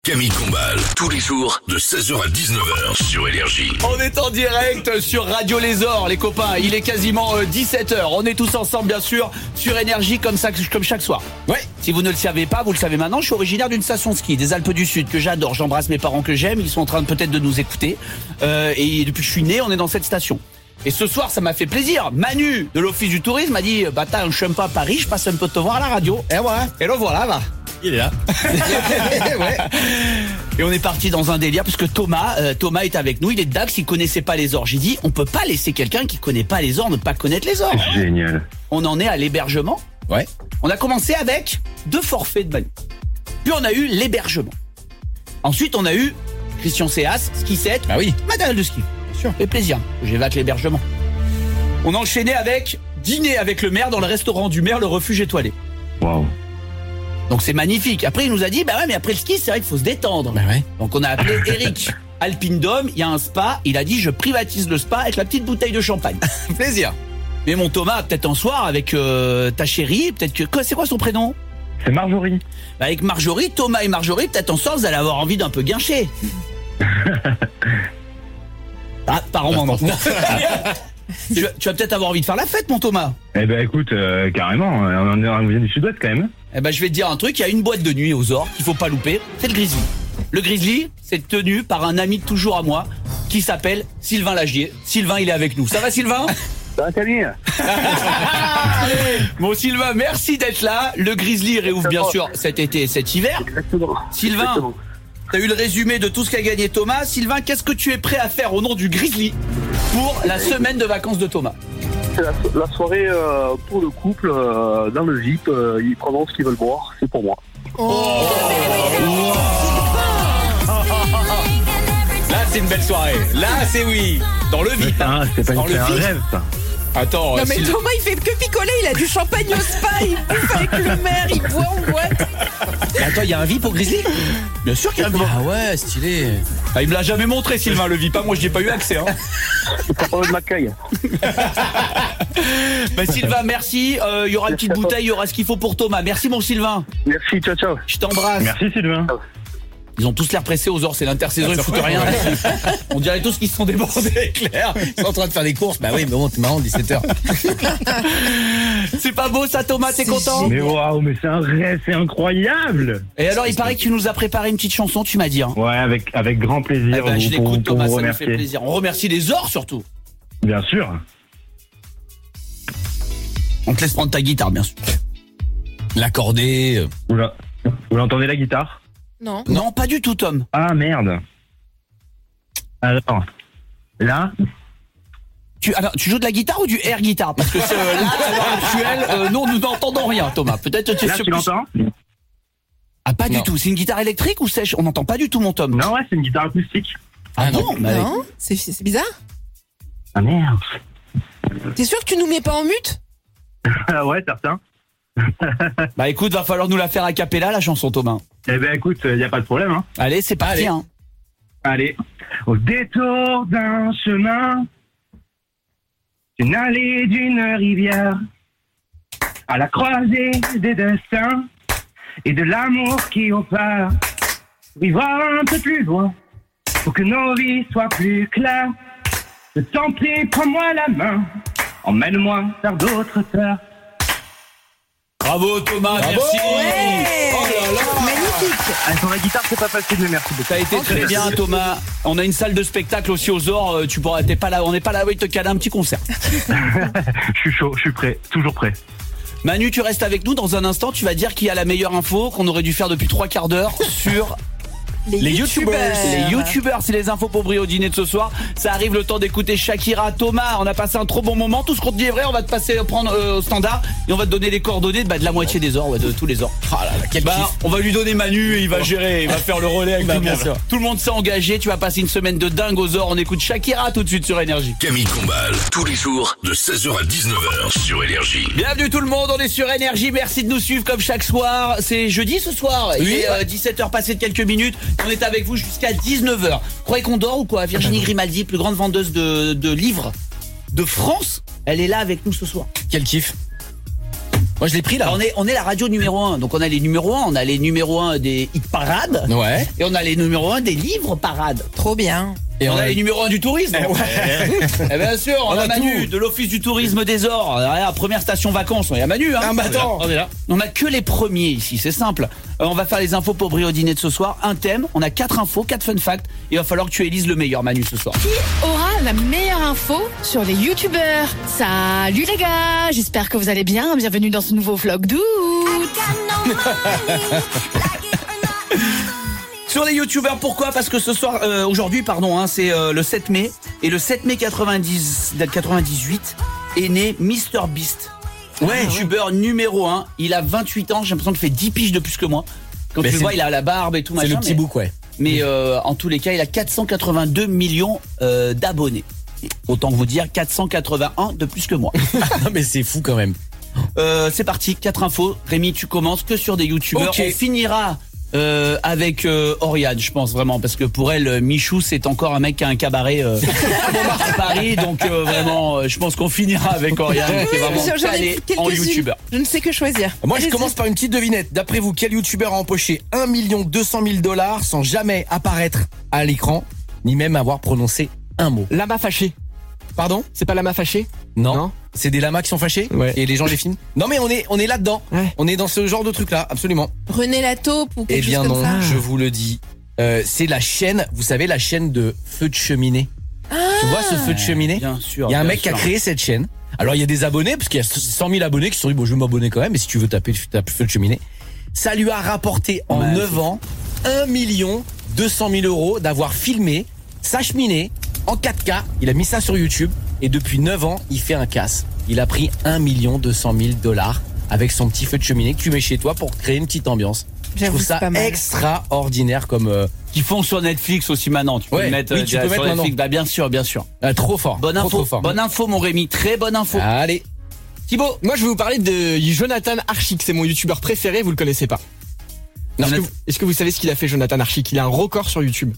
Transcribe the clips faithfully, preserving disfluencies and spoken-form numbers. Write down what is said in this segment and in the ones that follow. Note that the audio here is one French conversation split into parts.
Camille Combal, tous les jours de seize heures à dix-neuf heures sur Énergie. On est en direct sur Radio Les Ors, les copains. Il est quasiment euh, dix-sept heures. On est tous ensemble, bien sûr, sur Énergie, comme ça, comme chaque soir. Ouais. Si vous ne le savez pas, vous le savez maintenant. Je suis originaire d'une station de ski des Alpes du Sud que j'adore. J'embrasse mes parents que j'aime. Ils sont en train de peut-être de nous écouter. Euh, et depuis que je suis né, on est dans cette station. Et ce soir, ça m'a fait plaisir. Manu de l'Office du Tourisme m'a dit, bah t'as un chemin pas à Paris, je passe un peu te voir à la radio. Et voilà. Et le voilà, là. Il est là. Ouais. Et on est parti dans un délire puisque Thomas, euh, Thomas est avec nous. Il est de Dax, il connaissait pas les Ors. J'ai dit, on peut pas laisser quelqu'un qui connaît pas les Ors ne pas connaître les Ors. Génial. On en est à l'hébergement. Ouais. On a commencé avec deux forfaits de Manu. Puis on a eu l'hébergement. Ensuite, on a eu Christian Céas, ski set. Ah oui. Matériel de ski. Bien sûr. Fait plaisir. J'évacue l'hébergement. On a enchaîné avec dîner avec le maire dans le restaurant du maire, le refuge étoilé. Waouh. Donc c'est magnifique. Après il nous a dit bah ouais mais après le ski c'est vrai qu'il faut se détendre. Bah ouais. Donc on a appelé Eric Alpine Dome, il y a un spa, il a dit je privatise le spa avec la petite bouteille de champagne. Plaisir. Mais mon Thomas peut-être un soir avec euh, ta chérie, peut-être que quoi, c'est quoi son prénom? C'est Marjorie. Bah, avec Marjorie, Thomas et Marjorie, peut-être en soir vous allez avoir envie d'un peu guincher. Ah, parents mon enfant. Tu vas, tu vas peut-être avoir envie de faire la fête, mon Thomas. Eh ben écoute, euh, carrément, on, est, on vient du sud-ouest quand même. Eh ben je vais te dire un truc, il y a une boîte de nuit aux Ors qu'il faut pas louper, c'est le Grizzly. Le Grizzly, c'est tenu par un ami de toujours à moi qui s'appelle Sylvain Lagier. Sylvain, il est avec nous. Ça va Sylvain? Ça va Camille. Bon Sylvain, merci d'être là. Le Grizzly réouvre bien sûr cet été et cet hiver. Exactement. Sylvain, Exactement. T'as eu le résumé de tout ce qu'a gagné Thomas. Sylvain, qu'est-ce que tu es prêt à faire au nom du Grizzly pour la semaine de vacances de Thomas? C'est la, la soirée euh, pour le couple euh, dans le Jeep. Euh, ils prendront ce qu'ils veulent boire, c'est pour moi. Oh. Wow. Là, c'est une belle soirée. Là, c'est oui. Dans le V I P. Ah, c'est pas, une, c'est un rêve, ça. Attends, non mais Syl... Thomas il fait que picoler, il a du champagne au spa, il bouffe avec le maire, il boit en boîte. Mais attends, il y a un V I P au Grizzly? Bien sûr qu'il y a un V I P. Ah ouais, stylé. Ah, il me l'a jamais montré Sylvain le V I P, moi je n'ai pas eu accès. Hein. C'est pas de m'accueil. Bah Sylvain, merci. Il euh, y aura une petite bouteille, il y aura ce qu'il faut pour Thomas. Merci mon Sylvain. Merci, ciao ciao. Je t'embrasse. Merci Sylvain. Ciao. Ils ont tous l'air pressés aux Ors, c'est l'intersaison, ils foutent rien. On dirait tous qu'ils se sont débordés, clair. Ils sont en train de faire des courses. Bah oui, mais bon, t'es marrant, dix-sept heures. C'est pas beau ça, Thomas, t'es content? Mais waouh, mais c'est un rêve, c'est incroyable. Et alors, il paraît que tu nous as préparé une petite chanson, tu m'as dit. Hein. Ouais, avec, avec grand plaisir. Eh ben, je pour, l'écoute, pour Thomas, vous ça remercier. nous fait plaisir. On remercie les Ors surtout. Bien sûr. On te laisse prendre ta guitare, bien sûr. L'accorder. Vous, la... vous l'entendez la guitare? Non. Non, pas du tout, Tom. Ah merde. Alors, là. Tu, alors, tu joues de la guitare ou du air guitare? Parce que euh, là, à l'heure actuelle, euh, nous, nous n'entendons rien, Thomas. Peut-être tu es Là, sur tu l'entends? Ah, pas non. du tout. C'est une guitare électrique ou sèche? On n'entend pas du tout, mon Tom. Non, ouais, c'est une guitare acoustique. Ah non, bah, Non, c'est, c'est bizarre. Ah merde. T'es sûr que tu nous mets pas en mute? Ah ouais, certain. Bah écoute, va falloir nous la faire a cappella, la chanson, Thomas. Eh ben écoute, y a pas de problème, hein. Allez, c'est parti. Allez. Hein. Allez. Au détour d'un chemin, d'une allée, d'une rivière, à la croisée des destins et de l'amour qui opère, vivre un peu plus loin pour que nos vies soient plus claires. Je t'en prie, prends-moi la main, emmène-moi vers d'autres terres. Bravo Thomas, Bravo, merci. ouais. Oh là là. Magnifique. Ah, sur la guitare, c'est pas facile, mais merci beaucoup. Ça a été très bien, Thomas. On a une salle de spectacle aussi aux Ors. Tu pourras, t'es pas là, on n'est pas là, oui, te caler un petit concert. Je suis chaud, je suis prêt, toujours prêt. Manu, tu restes avec nous dans un instant. Tu vas dire qui a la meilleure info qu'on aurait dû faire depuis trois quarts d'heure sur Les, les youtubeurs. youtubeurs. Les youtubeurs, c'est les infos pour briller au dîner de ce soir. Ça arrive le temps d'écouter Shakira. Thomas, on a passé un trop bon moment. Tout ce qu'on te dit est vrai. On va te passer prendre euh, au standard et on va te donner les coordonnées bah, de la moitié des Ors, ouais, de tous les Ors. Ah là là, quel bah, kiff. On va lui donner Manu et il va gérer, il va faire le relais avec bah, tout le monde. Tout le monde s'est engagé. Tu vas passer une semaine de dingue aux Ors. On écoute Shakira tout de suite sur Énergie. Camille Combal, tous les jours de seize heures à dix-neuf heures sur Énergie. Bienvenue tout le monde, on est sur Énergie. Merci de nous suivre comme chaque soir. C'est jeudi ce soir. Il Oui. est euh, dix-sept heures passées de quelques minutes. On est avec vous jusqu'à dix-neuf heures. Vous croyez qu'on dort ou quoi? Virginie Grimaldi, plus grande vendeuse de, de livres de France, elle est là avec nous ce soir. Quel kiff. Moi, je l'ai pris là. On est, on est la radio numéro un. Donc on a les numéros un, on a les numéros un des hit parades. Ouais. Et on a les numéros un des livres parades. Trop bien. Et on, on a, a les numéros un du tourisme. Eh ouais. Et bien sûr, on, on a, a Manu tout. De l'Office du tourisme des Ors. La première station vacances, il y a Manu. Hein. Ah, bah attends. On est là. On a que les premiers ici, c'est simple. Euh, on va faire les infos pour briller au dîner de ce soir. Un thème, on a quatre infos, quatre fun facts. Et il va falloir que tu élises le meilleur, Manu, ce soir. Qui aura la meilleure info sur les youtubeurs? Salut les gars, j'espère que vous allez bien. Bienvenue dans ce nouveau vlog d'août. Sur les youtubeurs, pourquoi? Parce que ce soir, euh, aujourd'hui, pardon, hein, c'est euh, le sept mai. Et le sept mai quatre-vingt-dix, quatre-vingt-dix-huit est né MrBeast. Ouais, youtubeur numéro un. Il a vingt-huit ans, j'ai l'impression qu'il fait dix piges de plus que moi. Quand mais tu le vois, il a la barbe et tout. C'est machin, le petit mais, bouc, ouais. Mais euh, en tous les cas, il a quatre cent quatre-vingt-deux millions euh, d'abonnés. Autant vous dire quatre cent quatre-vingt-un de plus que moi. Non mais c'est fou quand même. Euh, c'est parti, quatre infos. Rémi, tu commences que sur des youtubeurs. Okay. On finira euh, avec euh, Oriane, je pense vraiment, parce que pour elle, Michou, c'est encore un mec qui a un cabaret euh, à Paris, donc euh, vraiment, euh, je pense qu'on finira avec Oriane, qui est vraiment calé en youtubeur. Je ne sais que choisir. Moi, je commence par une petite devinette. D'après vous, quel youtubeur a empoché un million deux cent mille dollars sans jamais apparaître à l'écran, ni même avoir prononcé un mot? Lama fâché. Pardon? C'est pas lama fâché? Non. non. C'est des lamas qui sont fâchés? Ouais. Et les gens les filment? Non mais on est on est là-dedans. Ouais. On est dans ce genre de truc là, absolument. René Lataupe ou quelque eh bien chose comme non, ça. Je vous le dis. Euh, c'est la chaîne, vous savez la chaîne de feu de cheminée. Ah, tu vois ce feu de cheminée? Bien sûr. Il y a un bien mec sûr. qui a créé cette chaîne. Alors il y a des abonnés parce qu'il y a cent mille abonnés qui se sont dit bon je vais m'abonner quand même, mais si tu veux taper tu tapes feu de cheminée. Ça lui a rapporté en ouais, neuf ans un million deux cent mille euros d'avoir filmé sa cheminée en quatre K. Il a mis ça sur YouTube et depuis neuf ans, il fait un casse. Il a pris un million deux cent mille dollars avec son petit feu de cheminée que tu mets chez toi pour créer une petite ambiance. Je trouve ça extraordinaire comme euh... qu'ils font sur Netflix aussi maintenant. Tu peux ouais, le mettre, oui, euh, tu peux sur mettre Netflix. Bah bien sûr, bien sûr. Ah, trop fort. Bonne trop, info, trop fort. bonne info, mon Rémi. Très bonne info. Allez, Thibaut. Moi, je vais vous parler de Jonathan Archic. C'est mon youtubeur préféré. Vous le connaissez pas? Est-ce que, est-ce que vous savez ce qu'il a fait, Jonathan Archic? Il a un record sur YouTube.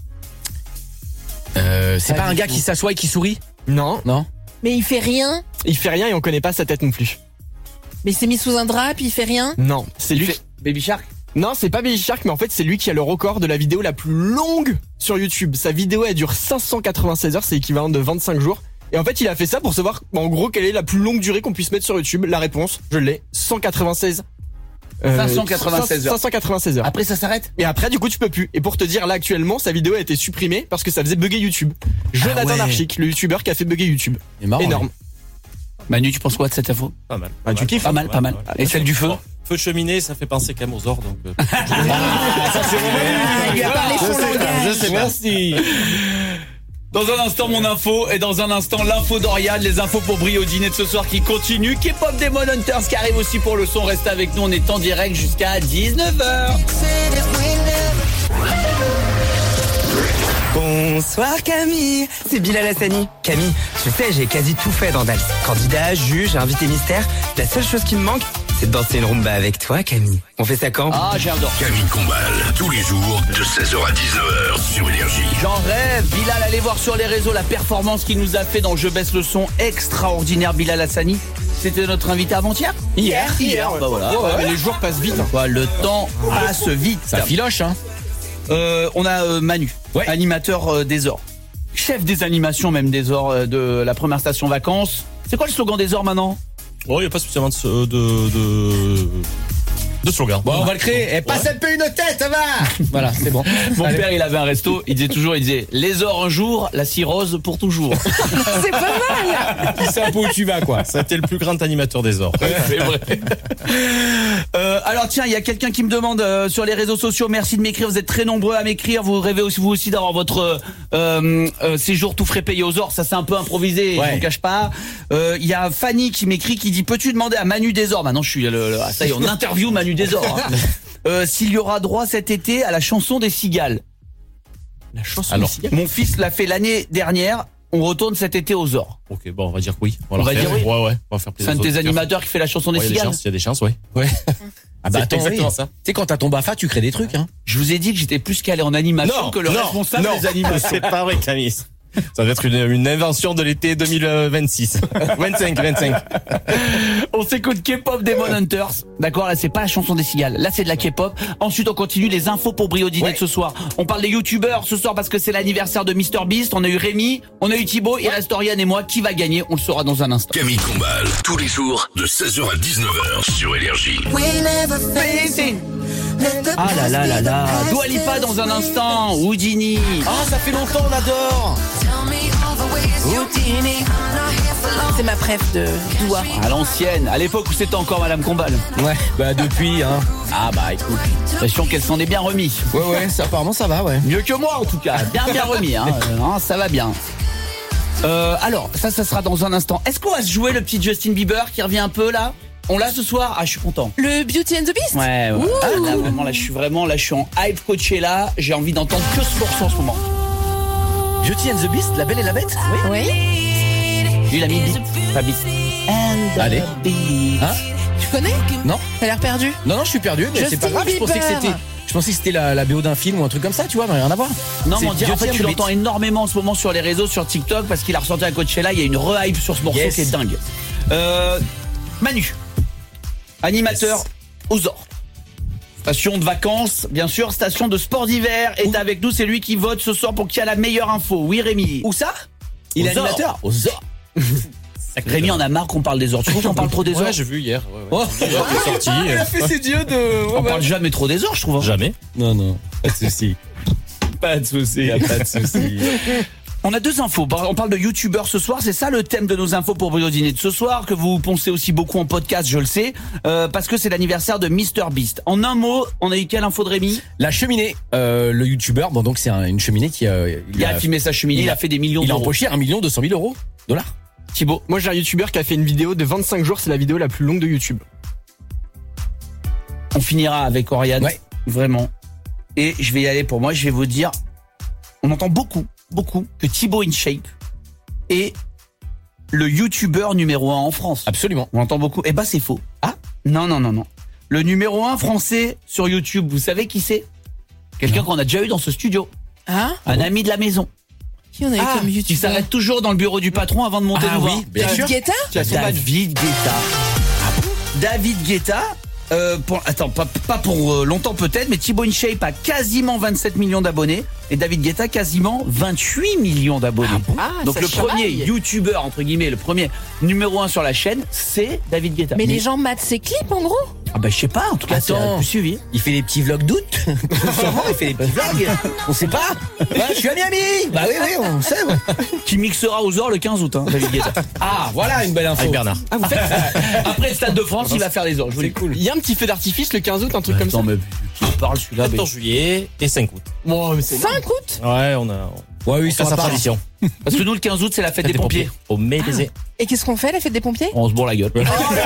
Euh, c'est pas, pas un gars tout. qui s'assoit et qui sourit? Non, non. Mais il fait rien. Il fait rien et on connaît pas sa tête non plus. Mais il s'est mis sous un drap puis il fait rien. Non, c'est lui. Fait Baby Shark. Non, c'est pas Baby Shark, mais en fait c'est lui qui a le record de la vidéo la plus longue sur YouTube. Sa vidéo elle dure cinq cent quatre-vingt-seize heures, c'est équivalent de vingt-cinq jours. Et en fait il a fait ça pour savoir en gros quelle est la plus longue durée qu'on puisse mettre sur YouTube. La réponse, je l'ai, cent quatre-vingt-seize. Euh, cinq cent quatre-vingt-seize heures. cinq cent quatre-vingt-seize heures. Après ça s'arrête. Et après du coup tu peux plus. Et pour te dire là actuellement sa vidéo a été supprimée parce que ça faisait bugger YouTube. Jonathan ah ouais. Archic, le youtubeur qui a fait bugger YouTube. Marrant, énorme. Ouais. Manu, tu penses quoi de cette info? Pas mal. Bah, tu kiffes? Pas mal, pas mal. Ouais, Et celle du feu? Bon, feu de cheminée, ça fait penser quand même aux ors, donc. Euh, ah, ça c'est vraiment. Il a parlé son langage. Je sais pas. Merci. Dans un instant, mon info, et dans un instant, l'info d'Oriane, les infos pour briller au dîner de ce soir qui continue. K-pop Demon Hunters qui arrive aussi pour le son. Reste avec nous, on est en direct jusqu'à dix-neuf heures. Bonsoir Camille, c'est Bilal Hassani. Camille, tu sais, j'ai quasi tout fait dans Dals. Candidat, juge, invité mystère. La seule chose qui me manque, c'est de danser une rumba avec toi, Camille. On fait ça quand? Ah, j'adore. Camille Combal, tous les jours, de seize heures à dix-neuf heures sur Énergie. J'en rêve. Bilal, allez voir sur les réseaux la performance qu'il nous a fait dans Je baisse le son. Extraordinaire, Bilal Hassani. C'était notre invité avant-hier? Hier, hier. hier Bah voilà. Ouais, ouais, les jours passent vite. Hein. Ouais, le temps passe vite. Ça filoche, hein. Euh, on a euh, Manu, ouais. animateur euh, des Ors. Chef des animations même des Ors euh, de la première station vacances. C'est quoi le slogan des Ors maintenant? Oh, il n'y a pas spécialement de... de, de... de slogan. Bon, on va le créer. Eh, passe un peu une tête, ça va. Voilà, c'est bon. Mon Allez. père, il avait un resto. Il disait toujours, il disait, les Ors un jour, la cirrhose pour toujours. C'est pas mal. Tu sais un peu où tu vas, quoi. C'était le plus grand animateur des Ors. C'est vrai. Euh, alors tiens, il y a quelqu'un qui me demande euh, sur les réseaux sociaux. Merci de m'écrire. Vous êtes très nombreux à m'écrire. Vous rêvez aussi vous aussi d'avoir votre euh, euh, séjour tout frais payé aux Ors. Ça c'est un peu improvisé. Ouais. Je vous cache pas. Il euh, y a Fanny qui m'écrit, qui dit peux-tu demander à Manu des Ors? Maintenant je suis le, le, ah, ça y est, on interview Manu des Ors. Hein. Euh, s'il y aura droit cet été à la chanson des cigales. La chanson Alors, des cigales. Mon fils l'a fait l'année dernière. On retourne cet été aux Ors. Ok, bon, on va dire oui. On, on va dire oui. Ouais, ouais. On va faire plaisir. C'est un de tes animateurs qui fait la chanson des ouais, cigales. Il y a des chances, ouais. Ouais. Ah bah attends, exactement oui. ça. Tu sais quand t'as ton BAFA, tu crées des trucs, hein. Je vous ai dit que j'étais plus calé en animation non, que le non, responsable non. des animations. C'est pas vrai, Camille. Ça va être une, une invention de l'été deux mille vingt-six. vingt-cinq, vingt-cinq. On s'écoute K-pop Demon Hunters. D'accord, là c'est pas la chanson des cigales. Là c'est de la K-pop. Ensuite on continue les infos pour Brio Dîner Ouais. de ce soir. On parle des youtubeurs ce soir parce que c'est l'anniversaire de MrBeast. On a eu Rémi, on a eu Thibaut, il reste Oriane et moi. Qui va gagner? On le saura dans un instant. Camille Combal, tous les jours de seize heures à dix-neuf heures sur Énergie. Ah là là là là. Dua Lipa dans un instant. Houdini. Ah, ça fait longtemps, on adore. C'est ma préf de Doua. À l'ancienne, à l'époque où c'était encore Madame Combal. Ouais, bah depuis, hein. Ah bah écoute, l'impression qu'elle s'en est bien remis. Ouais, ouais, ça, apparemment ça va, ouais. Mieux que moi en tout cas, bien bien remis, hein. Euh, hein, ça va bien. Euh, alors, ça, ça sera dans un instant. Est-ce qu'on va se jouer le petit Justin Bieber qui revient un peu là? On l'a ce soir? Ah, je suis content. Le Beauty and the Beast. Ouais, ouais. Ah, là, vraiment, là, je suis vraiment, là, je suis en hype Coachella. J'ai envie d'entendre que ce morceau en ce moment. Beauty and the Beast, La Belle et la Bête. Oui. Oui. Lui, il a mis beat, pas beat. And the Allez. beat. Hein? Tu connais? Non. T'as l'air perdu. Non, non, je suis perdu, mais c'est Justin pas grave. Je pensais que Bieber. c'était, je pensais que c'était la, la B O d'un film ou un truc comme ça, tu vois, mais rien à voir. Non, C'est mais on dirait, en Beauty fait, and tu the l'entends Beast. énormément en ce moment sur les réseaux, sur TikTok, parce qu'il a ressorti à Coachella. Il y a une re-hype sur ce morceau Yes. qui est dingue. Euh, Manu, animateur Yes. aux Ors. Station de vacances, bien sûr, station de sport d'hiver est avec nous. C'est lui qui vote ce soir pour qui a la meilleure info. Oui, Rémi. Où ça? Il est Aux Ors. animateur. Aux Ors. Rémi en a marre qu'on parle des Ors. Tu trouves qu'on parle trop des Ors? Ouais, j'ai vu hier. Ouais, ouais. Oh, Hier, il est sorti. il a fait ses dieux de. On parle jamais trop des Ors, je trouve. hein. Jamais. Non, non, pas de souci. Pas de souci, pas de souci. On a deux infos. On parle de youtubeurs ce soir. C'est ça le thème de nos infos pour Brio Dîner de ce soir, que vous poncez aussi beaucoup en podcast, je le sais, euh, parce que c'est l'anniversaire de MrBeast. En un mot, on a eu quelle info de Rémi? La cheminée, euh, le youtubeur, bon donc c'est un- une cheminée qui euh, Il a filmé sa cheminée, il a fait des millions il a d'euros. empoché un million deux cent mille euros dollars. Thibaut, Moi j'ai un youtubeur qui a fait une vidéo de vingt-cinq jours, c'est la vidéo la plus longue de YouTube. on finira avec Oriane. Ouais. Vraiment. Et je vais y aller pour moi, je vais vous dire, on entend beaucoup, beaucoup que Thibaut InShape est le youtubeur numéro un en France. Absolument. On entend beaucoup. Eh ben c'est faux. Ah non, non, non, non. Le numéro un français sur YouTube, vous savez qui c'est? Quelqu'un qu'on a déjà eu dans ce studio. Hein? Un ami de la maison. Qui on a eu Ah, comme qui youtubeur? s'arrête toujours dans le bureau du patron avant de monter Ah nous voir. oui, bien David sûr. Guetta? Qui a son badge. David Guetta. David Guetta. Euh, pour, attends, pas, pas pour euh, longtemps peut-être, mais Thibaut InShape a quasiment vingt-sept millions d'abonnés et David Guetta quasiment vingt-huit millions d'abonnés. Ah, Donc ça le chamaille. premier youtubeur, entre guillemets, le premier numéro un sur la chaîne, c'est David Guetta. Mais les gens matent ses clips en gros? Ah bah je sais pas, en tout cas c'est Attends. euh, plus suivi. Il fait des petits vlogs d'août. Sûrement, il fait des petits vlogs. On sait pas. Ouais, je suis à Miami. Bah oui, oui, on sait. Ouais. Qui mixera aux Ors le quinze août, hein, David Guetta. Ah, voilà une belle info. Avec Bernard. Ah, vous faites Après le Stade de France, il va faire les Ors. Je vous C'est dis. cool. Il y a un petit feu d'artifice le quinze août, un truc comme ça. Attends, mais qui parle celui-là mais- quatorze juillet et cinq août. Bon, mais c'est cinq août? Ouais, on a. Ouais, oui, On fait sa tradition. Parce que nous, le quinze août, c'est la fête des pompiers. Au Médésé. Et qu'est-ce qu'on fait, la fête des pompiers? On se bourre la gueule.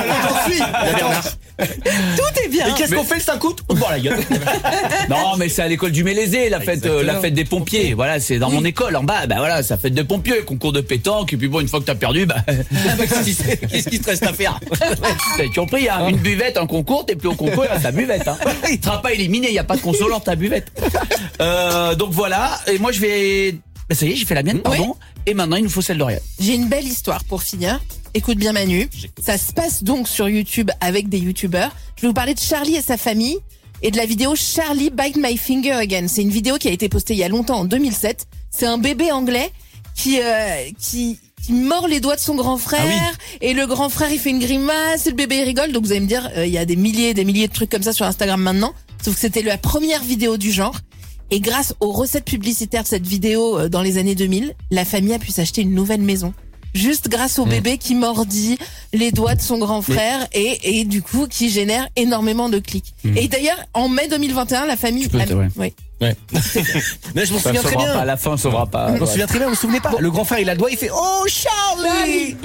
Tout est bien. Et qu'est-ce qu'on fait le cinq août? On se boit la gueule. Non, mais c'est à l'école du Mélésé, la fête, euh, la fête des pompiers. Voilà, c'est dans mon école en bas. Bah voilà, ça fête des pompiers, concours de pétanque. Et puis bon, une fois que t'as perdu, bah, Qu'est-ce qu'il te reste à faire? t'as compris, hein, une buvette, un concours, t'es plus au concours, il reste ta buvette. Hein. Il sera pas éliminé, il y a pas de consolant ta buvette. Euh, donc voilà, et moi je vais. Bah ça y est, j'ai fait la mienne, pardon. Et maintenant, il nous faut celle d'Oriane. J'ai une belle histoire pour finir. Écoute bien Manu. Ça se passe donc sur YouTube avec des youtubeurs. Je vais vous parler de Charlie et sa famille et de la vidéo Charlie Bite My Finger Again. C'est une vidéo qui a été postée il y a longtemps, en deux mille sept. C'est un bébé anglais qui euh, qui qui mord les doigts de son grand frère et le grand frère il fait une grimace et le bébé il rigole. Donc vous allez me dire, euh, il y a des milliers et des milliers de trucs comme ça sur Instagram maintenant. Sauf que c'était la première vidéo du genre. Et grâce aux recettes publicitaires de cette vidéo euh, dans les années deux mille, la famille a pu s'acheter une nouvelle maison. Juste grâce au bébé qui mordit les doigts de son grand frère et, et du coup qui génère énormément de clics. Et d'ailleurs, en mai deux mille vingt et un, la famille... peux, a- c'est vrai. oui. Ouais. Mais je m'en Ça souviens ne très sauvera bien. pas, à la fin, on sauvera pas. Je m'en souviens très bien, vous vous souvenez pas? Le grand frère, il a le doigt, il fait Oh Charlie!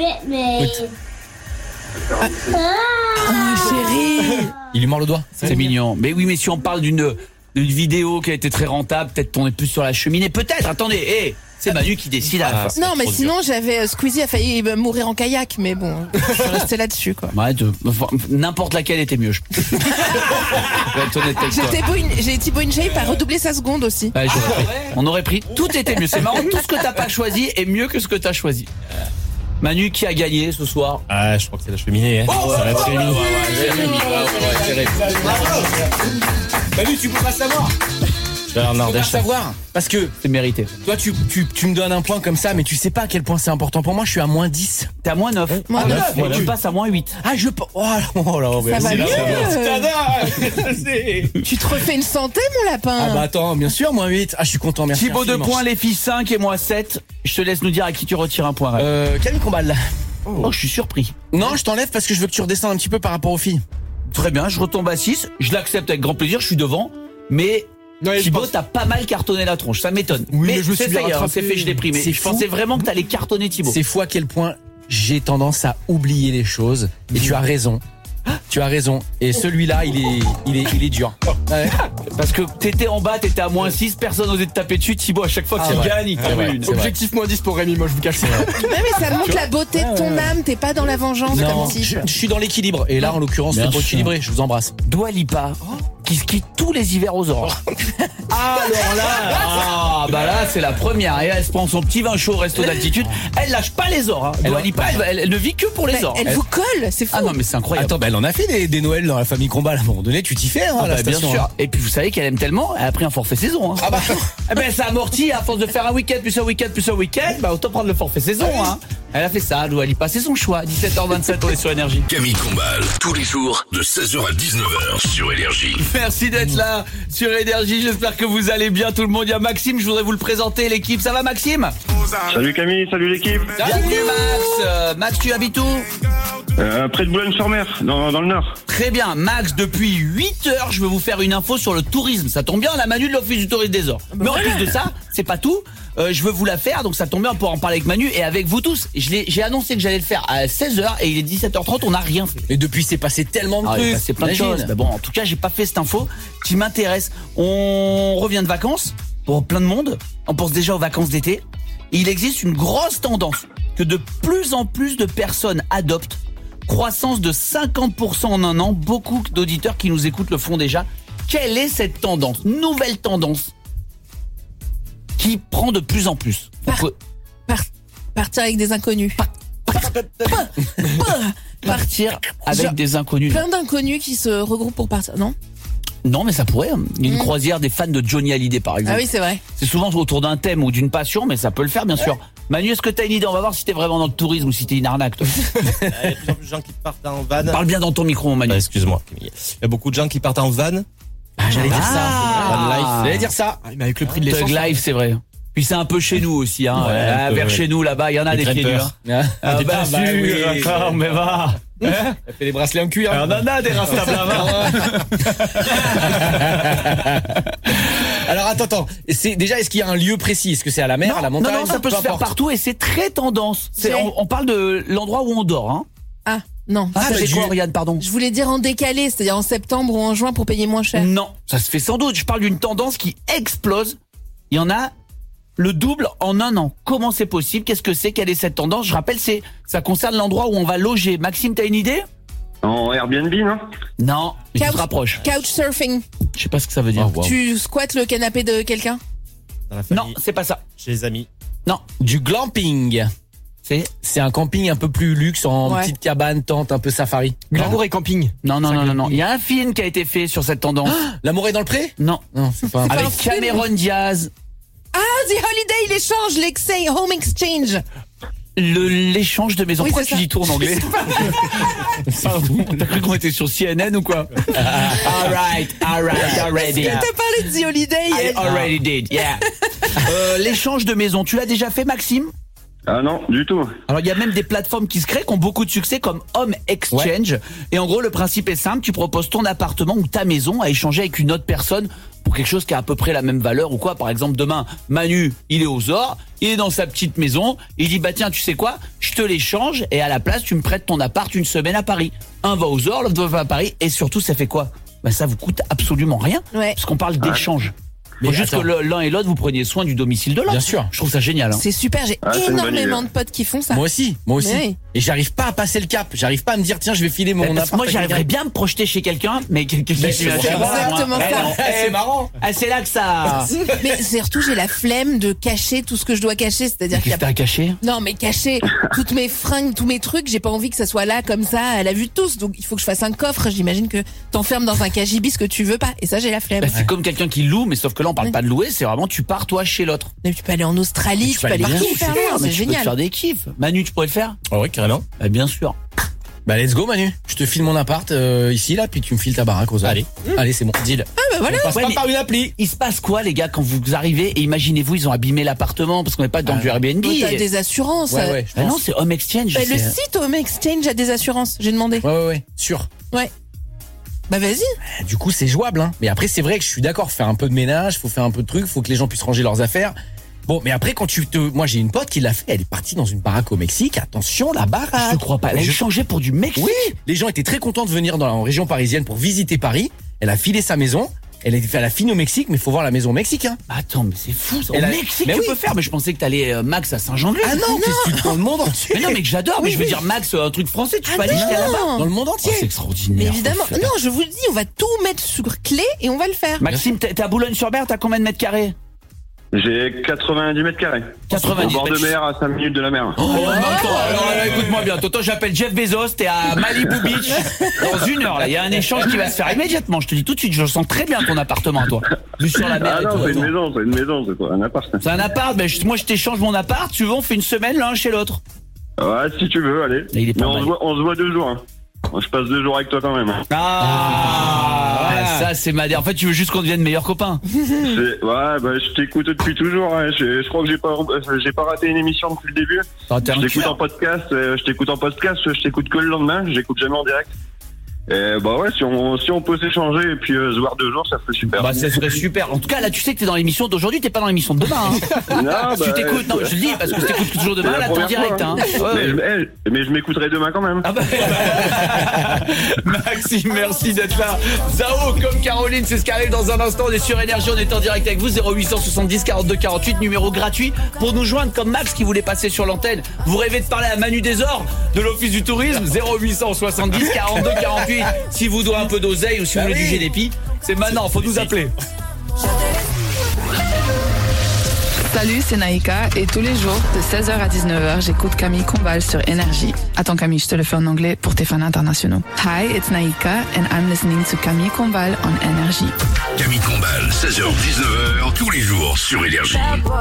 Ah, chérie. Il lui mord le doigt. C'est mignon. Mais oui, mais si on parle d'une d'une vidéo qui a été très rentable, peut-être qu'on est plus sur la cheminée. Peut-être, attendez, hé, C'est Manu qui décide à la fin. Non, mais sinon, j'avais euh, Squeezie a failli euh, mourir en kayak, mais bon, je suis restée là-dessus, quoi. Ouais, de- enfin, n'importe laquelle était mieux. Je... je vais être honnête avec toi. J'ai Thibaut In- J'ai Thibaut InShape à redoubler sa seconde aussi. Ouais, j'aurais pris. On aurait pris. Tout était mieux. C'est marrant. Tout ce que t'as pas choisi est mieux que ce que t'as choisi. Manu, qui a gagné ce soir? Ah, je crois que c'est la cheminée. Hein. Ça va être Rémi. Manu, tu peux pas savoir. Je vais aller en Tu peux pas Ardèche. savoir. Parce que C'est mérité. toi, tu, tu, tu me donnes un point comme ça, mais tu sais pas à quel point c'est important pour moi. Je suis à moins dix. T'es à moins neuf. Moins Ah, neuf. neuf, et tu passes à moins huit. Ah, je peux. Oh là, oh là, Ça va c'est là, mieux. ça va. Tu te refais une santé, mon lapin. Ah bah attends, bien sûr, moins huit. Ah, je suis content, merci. Thibaut deux infiniment. points, les filles cinq et moi sept. Je te laisse nous dire à qui tu retires un point. Ray. Euh, Camille Combal. Oh, je suis surpris. Non, je t'enlève parce que je veux que tu redescendes un petit peu par rapport aux filles. Très bien, je retombe à six. Je l'accepte avec grand plaisir, je suis devant. Mais Ouais, je Thibaut, pense- t'as pas mal cartonné la tronche, ça m'étonne. Oui, mais je me c'est suis bien fait, hein, rattrapé. c'est fait, je l'ai pris. Mais C'est je fou. pensais vraiment que t'allais cartonner Thibaut. C'est fou à quel point j'ai tendance à oublier les choses. Et tu as raison. Tu as raison. Et celui-là, il est, il est, il est dur. Ouais. Parce que t'étais en bas, t'étais à moins six, personne n'osait te taper dessus. Thibaut, à chaque fois Ah, qu'il ouais. gagne, il Ah, t'en ouais. met une. C'est vrai. Objectif moins dix pour Rémi, moi je vous cache ça. Ouais, mais ça montre la beauté de ton âme. T'es pas dans la vengeance Non, comme type. je, je suis dans l'équilibre. Et là, en l'occurrence, c'est Bien pas sûr. équilibré. Je vous embrasse. Dua Lipa, qui se quitte tous les hivers aux aurores. Alors là, ah, bah là, c'est la première. Et elle se prend son petit vin chaud au resto d'altitude. Elle lâche pas les ors. Hein. Dua Lipa, elle, elle- elle ne vit que pour les Mais ors. elle vous colle, c'est fou. Ah non, mais c'est incroyable. Attends, bah, elle en a fait des, des Noëls dans la famille Combal. À un moment donné, tu t'y fais, hein, Ah à la bah, bien station, sûr. hein. Et puis vous savez qu'elle aime tellement, elle a pris un forfait saison. Hein. Ah bah, Eh ben ça amortit à force de faire un week-end plus un week-end plus un week-end, bah autant prendre le forfait saison. Hein. Elle a fait ça, Dua Lipa, c'est son choix. dix-sept heures vingt-sept, on est sur Énergie. Camille Combal, tous les jours de seize heures à dix-neuf heures sur Énergie. Merci d'être là sur Énergie. J'espère que vous allez bien tout le monde. Il y a Maxime, je voudrais vous le présenter, l'équipe. Ça va Maxime? Salut Camille, salut l'équipe. Bienvenue Max. Euh, Max, tu habites où? Euh, près de Boulogne-sur-Mer, dans, dans le Nord. Très bien, Max, depuis huit heures, je vais vous faire une info sur le tourisme. Ça tombe bien, la Manu de l'Office du tourisme des Ors. Mais en plus de ça, c'est pas tout. Euh, je veux vous la faire, donc ça tombe bien pour en parler avec Manu et avec vous tous. Je l'ai- J'ai annoncé que j'allais le faire à seize heures et il est dix-sept heures trente, on n'a rien fait. et depuis, c'est passé tellement de Ah, il trucs. est passé plein de Imagine. choses. Mais bon, en tout cas, j'ai pas fait cette info qui m'intéresse. On revient de vacances pour plein de monde. On pense déjà aux vacances d'été. Et il existe une grosse tendance que de plus en plus de personnes adoptent. Croissance de cinquante pour cent en un an. Beaucoup d'auditeurs qui nous écoutent le font déjà. Quelle est cette tendance? Nouvelle tendance qui prend de plus en plus. On Par- peut- Par- Partir avec des inconnus. Partir avec Genre, des inconnus. Plein d'inconnus qui se regroupent pour partir, non? Non, mais ça pourrait. hein. Il y a une Mm. croisière des fans de Johnny Hallyday, par exemple. Ah oui, c'est vrai. C'est souvent autour d'un thème ou d'une passion, mais ça peut le faire, bien sûr. Manu, est-ce que t'as une idée? On va voir si t'es vraiment dans le tourisme ou si t'es une arnaque, toi. Il y a de plus en plus de gens qui partent en van. Parle bien dans ton micro, mon Manu. Ah, excuse-moi, Camille. Il y a beaucoup de gens qui partent en van. Ah, j'allais dire Ah. ça. Van life. J'allais dire ça. Ah, mais avec le prix de l'essence. Thug Life, c'est vrai. Puis c'est un peu chez nous aussi, hein. Ouais, Ah, un peu, vers ouais. chez nous, là-bas, il y en a Les des pieds nus. grimpeurs. hein. Ah, Des bah, bah, sûr, oui, attends, mais va. Elle fait les bracelets en cuir. On en a des rastablava. Alors attends, attends. C'est déjà, est-ce qu'il y a un lieu précis? Est-ce que c'est à la mer, à la non, montagne? non, ça peut Peu se faire importe. partout et c'est très tendance. C'est- J'ai- on, on parle de l'endroit où on dort, hein. Ah, non. Ah, bah, c'est du- quoi, Oriane, pardon? Je voulais dire en décalé, c'est-à-dire en septembre ou en juin pour payer moins cher. Non, ça se fait sans doute. Je parle d'une tendance qui explose. Il y en a le double en un an. Comment c'est possible? Qu'est-ce que c'est? Quelle est cette tendance? Je rappelle, c'est ça concerne l'endroit où on va loger. Maxime, t'as une idée? En Airbnb, non? Non, mais tu Couch- te rapproches. Couchsurfing. Je sais pas ce que ça veut dire. Oh, wow. Tu squattes le canapé de quelqu'un? Dans la Non, famille, c'est pas ça. chez les amis. Non, Du glamping. c'est C'est un camping un peu plus luxe, en Ouais. petite cabane, tente, un peu safari. Glamour et camping. non, non, Ça non, non, gagne. non. Il y a un film qui a été fait sur cette tendance. L'amour est dans le pré? Non, Non, c'est pas un pas avec un film. Cameron Diaz. Ah, The Holiday, l'échange, l'exchange, home exchange. Le l'échange de maison. Oui, Pourquoi c'est tu ça. dis tout en anglais? Pardon, t'as cru qu'on était sur C N N ou quoi? Alright, alright, already. T'as parlé de The Holiday. I elle- already did, yeah. Euh, l'échange de maison, tu l'as déjà fait, Maxime? Ah non, du tout. Alors il y a même des plateformes qui se créent qui ont beaucoup de succès comme Home Exchange. Et en gros le principe est simple, tu proposes ton appartement ou ta maison à échanger avec une autre personne pour quelque chose qui a à peu près la même valeur ou quoi. Par exemple demain, Manu, il est aux Ors, il est dans sa petite maison, il dit bah tiens tu sais quoi, je te l'échange et à la place tu me prêtes ton appart une semaine à Paris. Un va aux Ors, l'autre va à Paris et surtout ça fait quoi? Bah ça vous coûte absolument rien Ouais. parce qu'on parle d'échange. Mais faut juste attends. que l'un et l'autre vous preniez soin du domicile de l'autre. Bien sûr. Je trouve ça génial. Hein. C'est super, j'ai ah, énormément de potes qui font ça. Moi aussi, moi aussi. Oui. Et j'arrive pas à passer le cap. J'arrive pas à me dire tiens, je vais filer mon appart. Moi, j'arriverais bien à me projeter chez quelqu'un, mais quelqu'un qui c'est exactement ça. C'est marrant. Ah, c'est là que ça. Mais surtout, j'ai la flemme de cacher tout ce que je dois cacher, c'est-à-dire qu'il y a pas caché. Non, mais cacher toutes mes fringues, tous mes trucs, j'ai pas envie que ça soit là comme ça à la vue de tous. Donc il faut que je fasse un coffre. J'imagine que t'enfermes dans un cagibi ce que tu veux pas. Et ça, j'ai la flemme. Bah, c'est comme quelqu'un qui loue, mais sauf que là, on parle ouais. pas de louer. C'est vraiment tu pars toi chez l'autre. Mais tu peux aller en Australie, tu, tu peux aller partout faire loin, c'est génial. Tu peux te faire des kiffs. Manu, tu pourrais le faire? Ah ouais, carrément. Bah, bien sûr. Bah let's go Manu, je te file mon appart euh, ici là, puis tu me files ta baraque aux autres. Allez, mmh. allez c'est bon, deal. Ah bah voilà. On passe ouais, pas par une appli. Il se passe quoi les gars quand vous arrivez et imaginez-vous ils ont abîmé l'appartement parce qu'on n'est pas dans ah, du Airbnb. T'as et... des assurances. Ouais, ouais, ah non c'est Home Exchange. Bah, le site Home Exchange a des assurances, j'ai demandé. Ouais ouais ouais, sûr. Ouais. Bah vas-y. Du coup c'est jouable hein. Mais après c'est vrai que je suis d'accord, faire un peu de ménage, faut faire un peu de trucs, faut que les gens puissent ranger leurs affaires. Bon, mais après, quand tu te, moi, j'ai une pote qui l'a fait. Elle est partie dans une baraque au Mexique. Attention, la baraque. Je crois pas. Elle a changé pour du Mexique. Oui. Les gens étaient très contents de venir dans la en région parisienne pour visiter Paris. Elle a filé sa maison. Elle a fait la fine au Mexique, mais faut voir la maison au Mexique, hein. Attends, mais c'est fou, ça. Au a... Mexique, mais tu oui. peux faire. Mais je pensais que t'allais euh, Max à Saint-Jean-de-Luz. Ah non, non. Qu'est-ce que tu te prends le monde entier? Mais non, mais que j'adore. Oui, mais je veux oui. dire, Max, un truc français, tu ah peux non. aller jusqu'à là-bas. Dans le monde entier. Oh, c'est extraordinaire. Mais évidemment. Non, je vous le dis, on va tout mettre sur clé et on va le faire. Maxime, t'es à Boulogne-sur-Mer, t'as combien de mètres carrés? J'ai quatre-vingt-dix mètres carrés. quatre-vingt-dix Au bord de mer à cinq minutes de la mer. Oh, oh, attends, alors là, écoute-moi bien. Toto, j'appelle Jeff Bezos, t'es à Malibu Beach. Dans une heure, là. Il y a un échange qui va se faire immédiatement. Je te dis tout de suite, je sens très bien ton appartement, toi. Vu sur la mer. Ah non, c'est une maison, c'est une maison, c'est quoi, un appart. C'est un appart, mais moi, je t'échange mon appart. Tu veux, on fait une semaine l'un chez l'autre. Ouais, si tu veux, allez. Il est pas mais on se, voit, on se voit deux jours, hein. Je passe deux jours avec toi quand même. Ah, ah voilà. Ça c'est ma. En fait, tu veux juste qu'on devienne meilleurs copains. C'est... Ouais, bah je t'écoute depuis toujours. Hein. Je, je crois que j'ai pas, j'ai pas raté une émission depuis le début. Oh, je t'écoute en podcast. Je t'écoute en podcast. Je t'écoute que le lendemain. J'écoute jamais en direct. Et bah ouais, si on, si on peut s'échanger et puis euh, se voir deux jours, ça serait super. Bah ça serait super. En tout cas, là, tu sais que t'es dans l'émission d'aujourd'hui, t'es pas dans l'émission de demain. Hein. Non, si bah, tu t'écoutes, non, je le dis parce que je t'écoute toujours demain, là, t'es en direct. Hein. Ouais, mais, ouais. Je, mais je m'écouterai demain quand même. Ah bah, Maxime, merci d'être là. Zao comme Caroline, c'est ce qui arrive dans un instant. On est sur Énergie, on est en direct avec vous. zéro huit cent dix quarante-deux quarante-huit, numéro gratuit pour nous joindre comme Max qui voulait passer sur l'antenne. Vous rêvez de parler à Manu Desor de l'Office du Tourisme, zéro huit cent dix quarante-deux quarante-huit. Si vous doit un peu d'oseille ou si vous voulez du Génépi, c'est maintenant, faut nous appeler. Salut, c'est Naïka et tous les jours de seize heures à dix-neuf heures, j'écoute Camille Combal sur Énergie. Attends Camille, je te le fais en anglais pour tes fans internationaux. Hi, it's Naïka and I'm listening to Camille Combal on Énergie. Camille Combal, seize heures dix-neuf heures, tous les jours sur Énergie.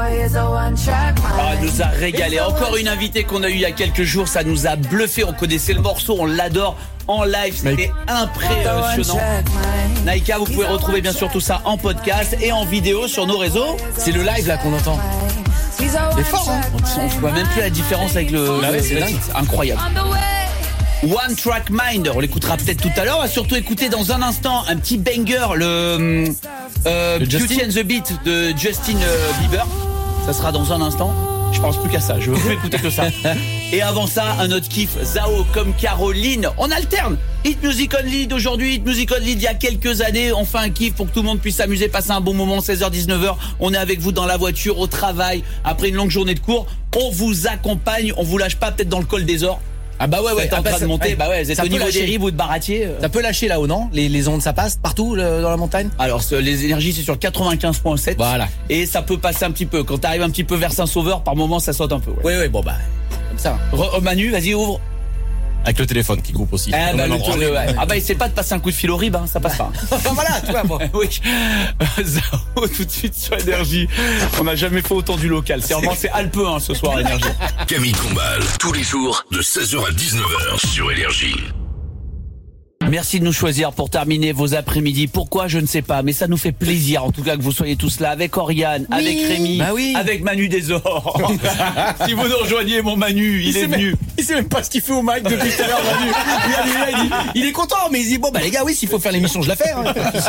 Ah, elle nous a régalé. Encore une invitée qu'on a eue il y a quelques jours, ça nous a bluffé. On connaissait le morceau, on l'adore. En live, c'était impressionnant. Naïka, vous pouvez retrouver bien sûr tout ça en podcast et en vidéo sur nos réseaux. C'est le live là qu'on entend. C'est fort, hein. On ne voit même plus la différence avec le... Là, ouais, c'est dingue. Incroyable. One Track Mind, on l'écoutera peut-être tout à l'heure. On va surtout écouter dans un instant un petit banger, le, euh, le Beauty and the Beat de Justin Bieber. Ça sera dans un instant. Je pense plus qu'à ça, je veux plus écouter que ça. Et avant ça, un autre kiff, Zao comme Caroline. On alterne Hit Music Only d'aujourd'hui, Hit Music Only d'il y a quelques années. On fait un kiff pour que tout le monde puisse s'amuser, passer un bon moment, seize heures dix-neuf heures. On est avec vous dans la voiture, au travail, après une longue journée de cours. On vous accompagne, on vous lâche pas peut-être dans le col des Ors. Ah bah ouais ouais, t'es en train de monter, ouais, bah ouais, vous êtes au niveau des rives ou de Baratier. Euh. Ça peut lâcher là-haut, non? Les, les ondes, ça passe partout le, dans la montagne? Alors les énergies c'est sur quatre-vingt-quinze virgule sept. Voilà. Et ça peut passer un petit peu. Quand t'arrives un petit peu vers Saint-Sauveur, par moment ça saute un peu. Ouais ouais, ouais bon bah comme ça. Re, oh, Manu, vas-y ouvre. Avec le téléphone qui coupe aussi. Ah bah, le tour, ouais. Ah bah essaie pas de passer un coup de fil au rib, hein, ça passe pas. Voilà, tu vois moi. Oui. Zao tout de suite sur Énergie. On n'a jamais fait autant du local. C'est vraiment c'est alpin hein, ce soir Énergie. Camille Combal, tous les jours de seize heures à dix-neuf heures sur Énergie. Merci de nous choisir pour terminer vos après-midi. Pourquoi, je ne sais pas, mais ça nous fait plaisir en tout cas que vous soyez tous là avec Oriane, oui. avec Rémi, bah oui. avec Manu Desor. Si vous nous rejoignez, mon Manu, il, il est venu. Même, il sait même pas ce qu'il fait au mic depuis tout à l'heure, Manu. Il, il, il, il est content, mais il dit bon bah les gars, oui, s'il faut faire l'émission, je la fais. Hein.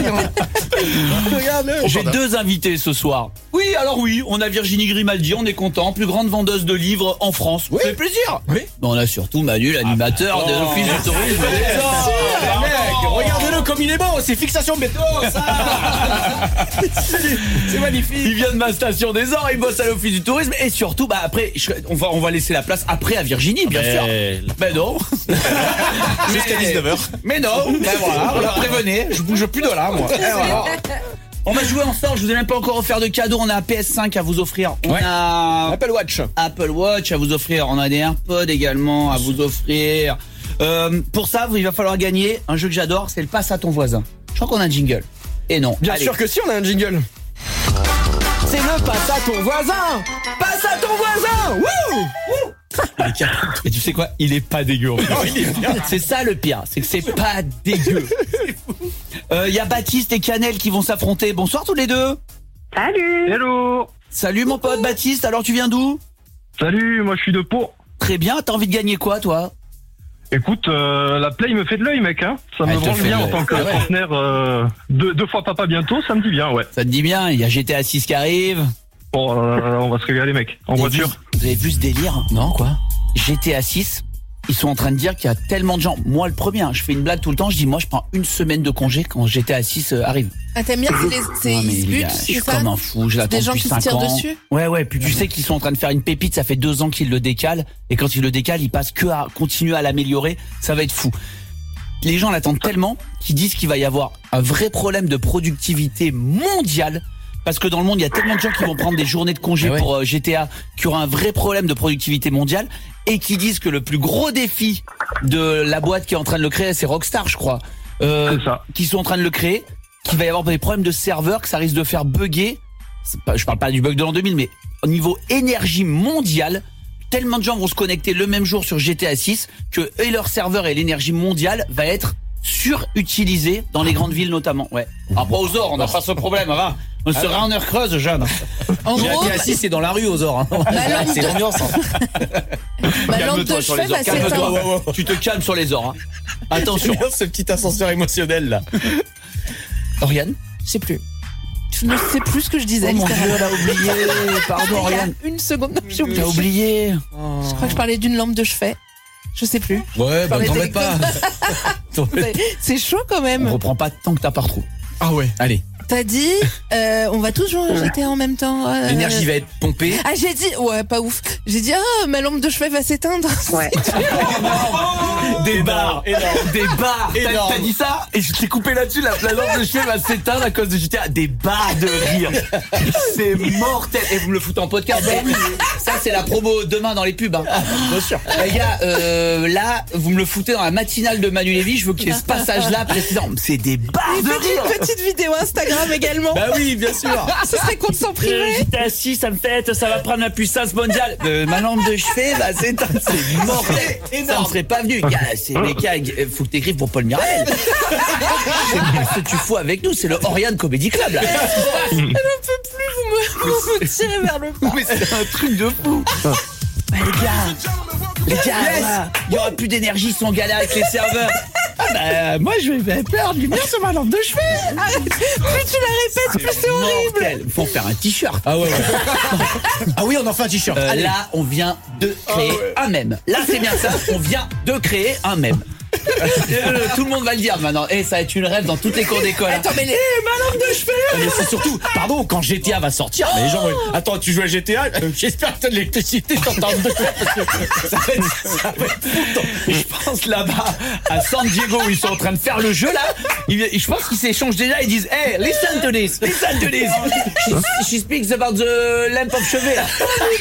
Regarde-le. J'ai deux invités ce soir. Oui, alors oui, on a Virginie Grimaldi, on est content, plus grande vendeuse de livres en France. Oui. Ça fait plaisir. Oui. Bon, on a surtout Manu, l'animateur ah, de l'Office du Tourisme. Et regardez-le comme il est beau, c'est fixation béton, ça. c'est, c'est magnifique. Il vient de ma station des Ors, il bosse à l'office du tourisme et surtout, bah après, je- on va on va laisser la place après à Virginie, bien Mais- sûr. Ben non. Jusqu'à dix-neuf heures. Mais non. Ben voilà, on l'a prévenu. Je bouge plus de là, moi. Et voilà. On va jouer ensemble. Je vous ai même pas encore offert de cadeau. On a un P S cinq à vous offrir. On Ouais. a Apple Watch. Apple Watch à vous offrir. On a des AirPods également à vous offrir. Euh, pour ça, il va falloir gagner un jeu que j'adore. C'est le passe à ton voisin. Je crois qu'on a un jingle. Et non. Bien Allez. sûr que si, on a un jingle. C'est le passe à ton voisin. Passe à ton voisin. Wouh. Et tu sais quoi? Il est pas dégueu. en plus. C'est ça le pire, c'est que c'est pas dégueu. Il y a Baptiste et Canel qui vont s'affronter. Bonsoir tous les deux. Salut. Hello. Salut mon pote Baptiste, alors tu viens d'où? Salut, moi je suis de Pau. Très bien, t'as envie de gagner quoi toi? Écoute, euh, la play me fait de l'œil, mec. Hein. Ça Elle me te branche fait bien de en l'œil. tant que Ah ouais. trentenaire. Euh, deux, deux fois papa bientôt, ça me dit bien, ouais. Ça te dit bien, il y a G T A six qui arrive. Bon, euh, on va se régaler, mec. En Vous avez voiture. vu- Vous avez vu ce délire? Non, quoi? G T A six, ils sont en train de dire qu'il y a tellement de gens. Moi le premier, hein, je fais une blague tout le temps, je dis moi je prends une semaine de congé quand G T A six euh, arrive. Ah, t'aimes bien, c'est les, c'est, Non, mais ils se les butent, gars, je c'est suis ça? comme un fou, je l'attends Des gens depuis qui se cinq tirent ans. dessus? Ouais, ouais, puis tu sais qu'ils sont en train de faire une pépite, ça fait deux ans qu'ils le décalent, et quand ils le décalent, ils passent que à continuer à l'améliorer, ça va être fou. Les gens l'attendent tellement qu'ils disent qu'il va y avoir un vrai problème de productivité mondiale, parce que dans le monde, il y a tellement de gens qui vont prendre des journées de congé Ah ouais. pour euh, G T A, qu'il y aura un vrai problème de productivité mondiale, et qui disent que le plus gros défi de la boîte qui est en train de le créer, c'est Rockstar, je crois, euh, C'est ça. qui sont en train de le créer, qu'il va y avoir des problèmes de serveurs, que ça risque de faire bugger. C'est pas- je parle pas du bug de l'an deux mille, mais au niveau énergie mondiale, tellement de gens vont se connecter le même jour sur G T A six que et leur serveur et l'énergie mondiale va être surutilisée dans les grandes villes notamment. Ouais. Après aux Ors, on n'a pas ce problème, va. On sera en heure creuse, jeune. En gros, G T A six, c'est dans la rue aux Ors. Hein. lampe C'est de- l'ambiance. Hein. ma lampe de Calme-toi sur chevet les Ors. va Calme-toi. s'éteindre. Tu te calmes sur les Ors. Hein. Attention. J'aime bien ce petit ascenseur émotionnel là. Oriane. Je sais plus. Je ne sais plus ce que je disais. Oh mon Dieu, littéralement. elle a oublié. Pardon, Il y a Oriane. une seconde, j'ai oublié. T'as oublié. Je crois que je parlais d'une lampe de chevet. Je sais plus. Ouais, bah Parler t'embête pas. C'est- C'est chaud quand On même. reprend pas tant que t'as pas retrouvé. Ah ouais. Allez, T'as dit, euh, on va tous jouer à G T A en même temps. euh. l'énergie va être pompée. Ah, j'ai dit, ouais, pas ouf. J'ai dit, ah, ma lampe de chevet va s'éteindre. Ouais. Des barres, des barres. T'as- Énorme. T'as dit ça et je t'ai coupé là-dessus. La, la lampe de chevet va s'éteindre à cause de G T A. Des barres de rire. C'est mortel. Et vous me le foutez en podcast. Ça c'est la promo demain dans les pubs. Hein. Bien sûr. Les gars, euh, là vous me le foutez dans la matinale de Manu Lévy. Je veux qu'il y ait ce passage-là précédent. C'est des barres Et de rire. petite, petite vidéo Instagram également. Bah oui, bien sûr. Ce serait compte sans privé. J'étais assis, ça me fait, ça va prendre la puissance mondiale. Euh, ma lampe de chevet, bah, c'est c'est mortel. Ça ne serait pas venu. Gars, c'est les gars, euh, faut que t'écrives pour Paul Mirabel. C'est pas ce que tu fous avec nous, c'est le Oriane Comedy Club, là. Je ne peux plus, vous me, vous me tirez vers le bas. Mais c'est un truc de fou. Bah, les gars, les gars, voilà, il y aura plus d'énergie sans galère avec les serveurs. Ah bah, moi, je vais perdre du lumière sur ma lampe de chevet. Arrête. Plus tu la répètes, plus c'est horrible. Mortel. Faut en faire un t-shirt. Ah ouais, ouais. Ah oui, on en fait un t-shirt. Euh, Allez. là, on vient de créer un mème. Là, c'est bien ça. On vient de créer un mème. Euh, tout le monde va le dire maintenant. Et ça va être une rêve dans toutes les cours d'école. Attends, mais les... ma lampe de chevet. Mais c'est surtout, pardon, quand G T A va sortir, mais les gens vont... Attends, tu joues à G T A euh, J'espère que t'as de l'électricité dans ta lampe de chevet, parce que ça va être, ça va être fou. Je pense là-bas à San Diego où ils sont en train de faire le jeu là. Ils, je pense qu'ils s'échangent déjà. Ils disent, hey, listen to this, listen to this. She, she speaks about the lamp of chevet. Là.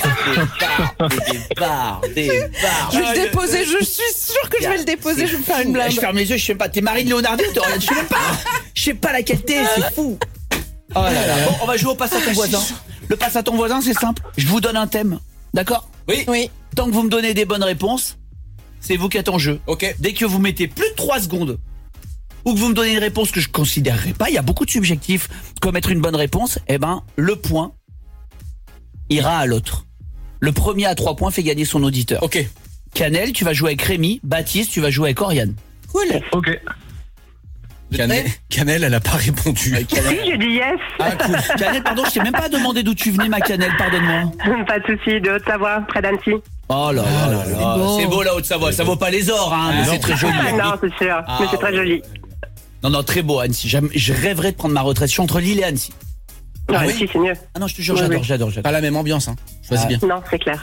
Des barres, des barres, des barres. Je vais le déposer, je suis sûre que je vais le déposer, je vais me faire une blinde. Je ferme les yeux, je sais pas. T'es Marine Leonardi ou t'es Oriane? Je sais même pas. Je sais pas laquelle t'es, c'est fou. Oh là là. Bon, on va jouer au passe à ton voisin. Le passe à ton voisin, c'est simple. Je vous donne un thème. D'accord? Oui. Oui. Tant que vous me donnez des bonnes réponses, c'est vous qui êtes en jeu. Ok. Dès que vous mettez plus de trois secondes ou que vous me donnez une réponse que je considérerais pas, il y a beaucoup de subjectifs, comme être une bonne réponse, eh ben, le point ira à l'autre. Le premier à trois points fait gagner son auditeur. Ok. Canel, tu vas jouer avec Rémi. Baptiste, tu vas jouer avec Oriane. Cool. Ok. Canel, Canel, elle a pas répondu. Euh, Canel. j'ai dit yes. Ah cool. Canel, pardon, je t'ai même pas demandé d'où tu venais, ma Canel, pardonne-moi. Pas de souci, de Haute-Savoie, près d'Annecy. Oh là là là là. beau. C'est beau la Haute-Savoie, ça vaut pas les ors, hein, mais c'est très joli. non, c'est sûr, mais c'est très joli. Non, non, très beau, Annecy. J'aime- Je rêverais de prendre ma retraite. Je suis entre Lille et Annecy. Ah, oui, c'est mieux. Ah non, je te jure, Oui, j'adore, oui. j'adore, j'adore. Pas la même ambiance, hein. Choisis Ah. bien. Non, c'est clair.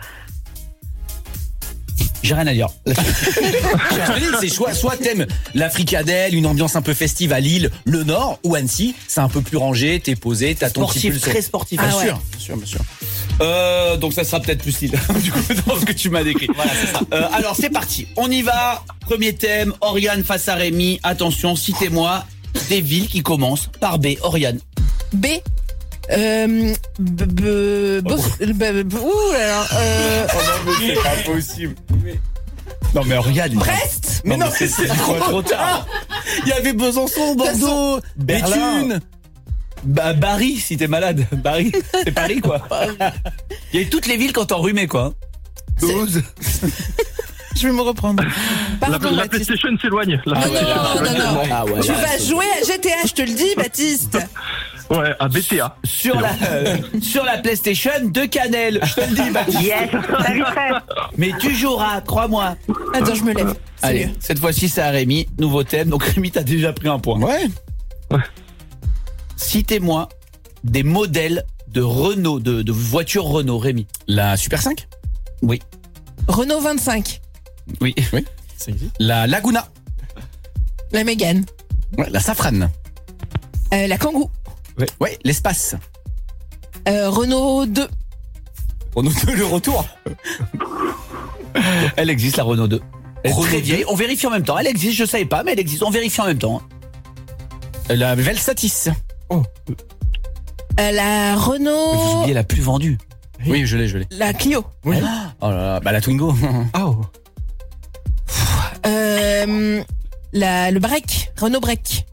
J'ai rien à dire. Je te dis, c'est soit, soit t'aimes la fricadelle, une ambiance un peu festive à Lille, le Nord, ou Annecy, c'est un peu plus rangé, t'es posé, t'as ton petit Sportif, pulso. très sportif. Bien Ah ouais. sûr, bien sûr, bien sûr. Euh, donc ça sera peut-être plus Lille, du coup, dans ce que tu m'as décrit. Voilà, c'est ça. Euh, alors c'est parti. On y va. Premier thème, Oriane face à Rémi. Attention, citez-moi des villes qui commencent par B. Oriane. B. Euh, b, b, Bos- b, b, b- ouh là là, euh, c'est pas possible. Non mais Oriane. Brest. Mais non, c'est c'est trop, trop tard. Il y avait Besançon, Bordeaux, Béthune. Bah, Paris, si t'es malade. Paris, c'est Paris quoi. Il y a eu toutes les villes quand t'enrhumais quoi. douze. Je vais me reprendre. La, Pardon, la Baptiste. PlayStation s'éloigne. La Non, PlayStation non, s'éloigne non, non. tellement. Ah ouais, Tu là, vas c'est- jouer à G T A, je te le dis, Baptiste. Ouais, à B T A. Sur la, euh, sur la PlayStation de Canel. Je te le dis, Baptiste. Yes, ça lui fait. Mais tu joueras, crois-moi. Attends, je me lève. C'est Allez, mieux. cette fois-ci c'est à Rémi. Nouveau thème. Donc Rémi, t'as déjà pris un point. Ouais. Citez-moi des modèles de Renault, de, de voitures Renault, Rémi. La Super cinq? Oui. Renault vingt-cinq. Oui. Oui. Ça existe. La Laguna. La Mégane. Ouais, la Safrane. Euh, la Kangoo. Ouais, ouais, l'espace. Euh, Renault deux. Renault deux, le retour. Elle existe, la Renault deux. Elle est Renault très deux. vieille. On vérifie en même temps. Elle existe, je savais pas, mais elle existe. On vérifie en même temps. La Velsatis. Euh, la Mais vous Renault. oubliez la plus vendue. Oui, je l'ai, je l'ai. La Clio. Oui. Oh là là, bah la Twingo. Oh. Euh, la, le break. Renault break.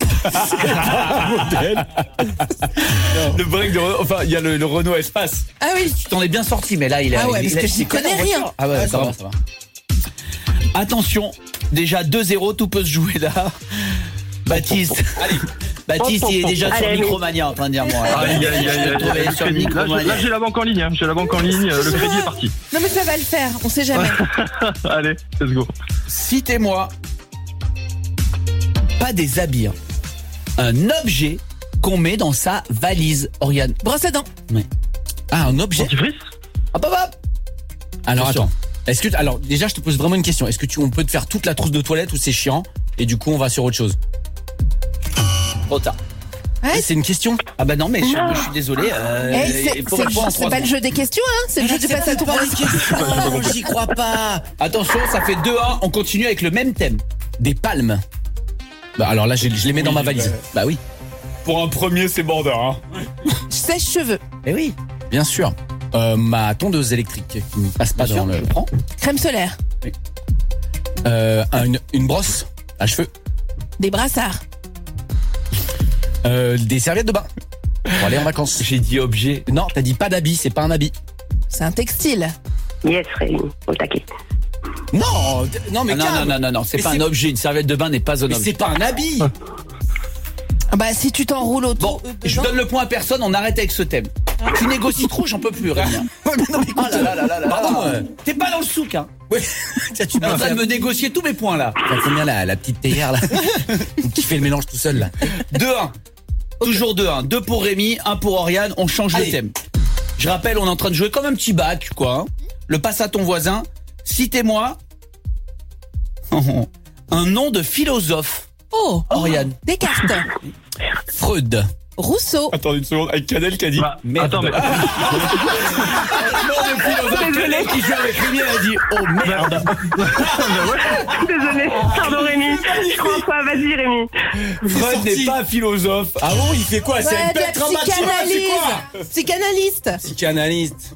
Le break de Renault. Enfin, il y a le, le Renault Espace. Ah oui. Tu t'en es bien sorti, mais là, il est. Ah ouais, il, parce que il- j'y il connais en rien. voiture. Ah ouais, Ah, ça va, ça va. Attention, déjà deux zéro, tout peut se jouer là. Baptiste. Allez. Baptiste, il est déjà sur Allez, Micromania en train de dire moi. Aïe, aïe, aïe, aïe, Je te trouvais le sur crédit. Là, j'ai- Micromania. là, j'ai la banque en ligne. hein. J'ai la banque en ligne. euh, Le Ça crédit va. est parti. Non mais ça va le faire. On sait jamais. Allez, let's go. Citez-moi pas des habits, hein. Un objet qu'on met dans sa valise, Oriane. Brosse à dents. Ah, un objet. Dentifrice. Hop, hop, hop. Alors Attention. attends. Est-ce que alors déjà je te pose vraiment une question. Est-ce que tu on peut te faire toute la trousse de toilette ou c'est chiant et du coup on va sur autre chose? Trop tard. Ouais. C'est une question. Ah bah non, mais je, je suis désolé. Euh, Eh, c'est il faut c'est- répondre en c'est trois pas le secondes. jeu des questions, hein. C'est le jeu du passe à trois. J'y crois pas. Attention, ça fait deux un. On continue avec le même thème. Des palmes. Bah alors là je, je les mets dans ma valise. Bah oui. Pour un premier, c'est border. Hein. Sèche-cheveux. Eh oui. Bien sûr. Euh, ma tondeuse électrique qui ne passe pas Bien dans sûr, le. je prends. Crème solaire. Euh, un- une, une brosse à cheveux. Des brassards. Euh, des serviettes de bain. Pour aller en vacances. J'ai dit objet. Non, t'as dit pas d'habit, c'est pas un habit. C'est un textile. Yes, Rémi, au taquet. Non, d- non mais Ah non, calme. non, non, non, non, c'est Mais pas un c'est- objet. Une serviette de bain n'est pas un Mais objet. c'est pas un habit. Ah bah si tu t'enroules autour. Bon, euh, je dedans. donne le point à personne. On arrête avec ce thème. Tu négocies trop, j'en peux plus, Rémi. Ouais, mais non, mais écoute, Oh là là là là là. pardon, euh, T'es pas dans le souk, hein. ouais. Tiens, tu T'es en peux train de me négocier tous mes points là. Ça combien la, la petite théière là qui fait le mélange tout seul là. deux un. Toujours deux un. deux pour Rémi, un pour Oriane. On change Allez. de thème. Je rappelle, on est en train de jouer comme un petit bac, quoi. hein. Le passe à ton voisin. Citez-moi un nom de philosophe. Oh. Oriane. Descartes. Freud. Rousseau. Attends une seconde, avec Canel qui a dit Bah, merde. attends, mais- Non, le philosophe Canel qui joue avec Rémi, elle a dit oh merde. Désolé, pardon Rémi. Je crois pas, vas-y Rémi. Freud n'est pas philosophe. Ah bon, il fait quoi? C'est Ouais, une de la bête traumatique, c'est psychanalyse. quoi? Psychanalyste. Psychanalyste.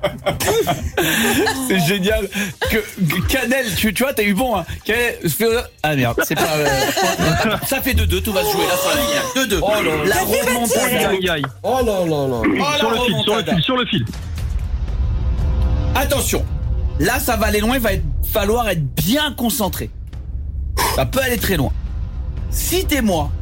C'est génial que, que Canel, tu, tu vois, t'as eu bon. Hein. Canel, philosophe- ah merde, c'est pas. euh, ça fait deux deux, tout va se jouer là sur la ligne. deux deux. Oh là, la remontada. Aïe, aïe, aïe. Oh là là là. Oh, la Sur le fil, sur le remontada. fil, sur le fil. Attention, là ça va aller loin, il va être- falloir être bien concentré. Ça peut aller très loin. Citez-moi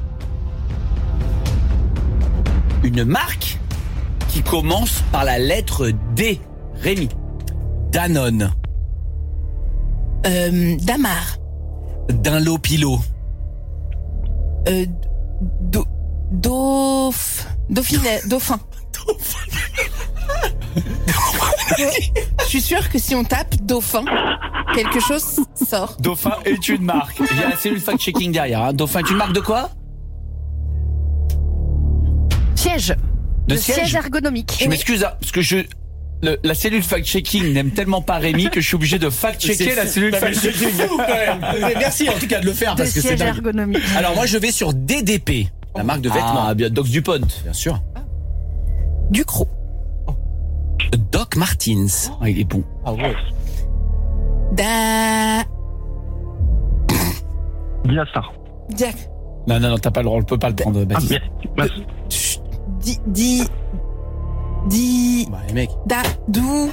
une marque qui commence par la lettre D. Rémi. Danone. Euh, Damar. Dunlopilo. Euh, do, dauph, dauphinet, dauphin. Je suis sûre que si on tape dauphin, quelque chose sort. Dauphin est une marque. Il y a la cellule fact-checking derrière. Hein. Dauphin est une marque de quoi? Siège. De Le siège, siège ergonomique. Je m'excuse, hein, parce que je... Le, la cellule fact-checking n'aime tellement pas Rémi que je suis obligé de fact-checker la cellule fact-checking. Merci en tout cas de le faire parce De que c'est siège dingue. ergonomique. Alors moi je vais sur D D P, la marque de vêtements. Ah, bien, Docs Dupont. Bien sûr. Ducrot. Doc Martens. Ah, il est bon. Ah ouais. Da... Diastar. Diac. Non, non, non, t'as pas le droit, on peut pas le prendre, Ah, Baptiste. bien. Bah, Di... Di... Di... Bah les mecs. Da... Dou...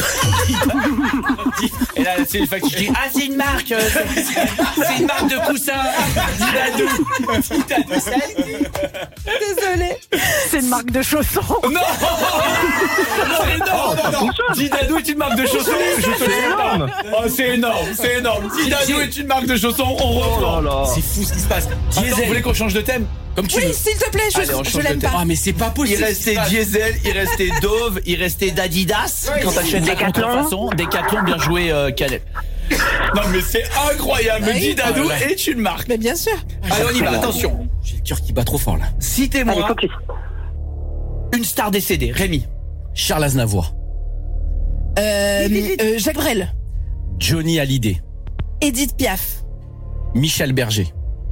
Et là, c'est une fact-checking. Ah, c'est une marque. euh, c'est- C'est une marque de coussin. Didadou. Didadou, ça y est. Désolée. C'est une marque de chaussons. Non, c'est énorme. Non, non. Didadou est une marque de chaussons. Je te le dis pas. Oh, c'est énorme, c'est énorme. Didadou est une marque de chaussons. On reprend. C'est fou ce qui se passe. Attends, vous voulez qu'on change de thème? Comme tu Oui, veux. s'il te plaît, je, Allez, on je change de l'aime thème. pas. Ah mais c'est pas Il possible. restait Diesel, il restait Dove, il restait d'Adidas. Quand t'achètes la contrefaçon, Decathlon, bien joué, euh, Canel. Non mais c'est incroyable. Oui. Didadou Ah ouais. est une marque. Mais bien sûr. Allez, on y va. Attention. J'ai le cœur qui bat trop fort là. Allez, Citez-moi focus. une star décédée. Rémi. Charles Aznavour. Euh, euh, Jacques Brel. Johnny Hallyday. Edith Piaf. Michel Berger.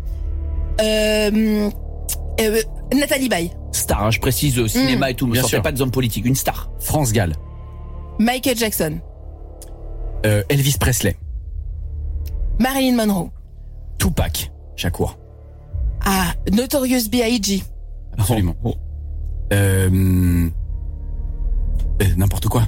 Euh, euh, Nathalie Baye. Star, hein, je précise, euh, cinéma et tout. Me Bien sortez sûr. pas des hommes politiques. Une star. France Gall. Michael Jackson. Euh, Elvis Presley. Marilyn Monroe. Tupac Shakur. Ah, Notorious B I G Absolument. Euh, euh, n'importe quoi.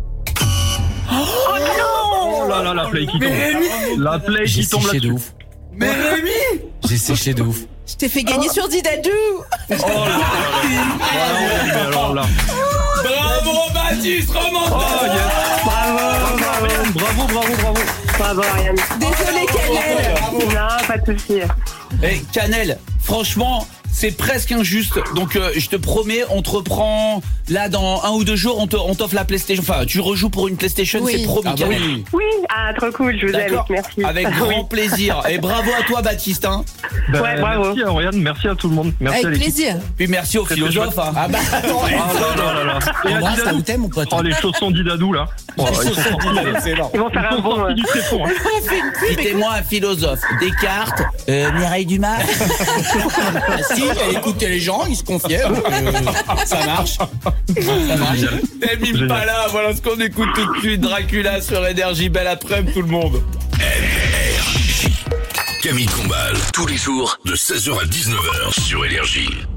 oh là là, la play qui tombe. La play J'ai qui tombe séché de là-dessus. ouf. Mais Rémi. J'ai séché de ouf. Je t'ai fait gagner sur Didadou. Oh là là là là. Alors là. Bravo Baptiste, remonte. Oh yes. Bravo, bravo. Bravo, bravo, bravo. Bravo, Ariane. Désolée, Canel. Non, pas de souci. Eh, Canel, franchement, c'est presque injuste. Donc, euh, je te promets, on te reprend là dans un ou deux jours. On te, on t'offre la PlayStation. Enfin, tu rejoues pour une PlayStation, Oui. c'est promis. Ah bah Canel. oui. Oui, ah, trop cool, je vous aime, D'accord. merci. Avec Oui. grand plaisir. Et bravo à toi, Baptiste. Hein. Ben, Ouais, bravo. Merci à Oriane, merci à tout le monde. Merci à Avec l'équipe. plaisir. Puis merci aux Très, très philosophes. chouette. Hein. Ah bah attends. Ah là là là là. Et à Embrasse ta Didadou. ou t'aimes ou pas toi? Oh, les chaussons Didadou là. Oh, ils sont sortis, C'est énorme. Ils vont faire ils un sont bon... sortis du tréfonds. hein. Citez-moi un philosophe. Descartes, euh, Mireille Dumas. Ah si, elle écoutait les gens, ils se confiaient. donc, euh, ça marche. Ça marche. T'es mime Génial. pas là. Voilà ce qu'on écoute tout de suite. Dracula sur Énergie. Belle après-midi tout le monde. Camille Combal, tous les jours de seize heures à dix-neuf heures sur Énergie.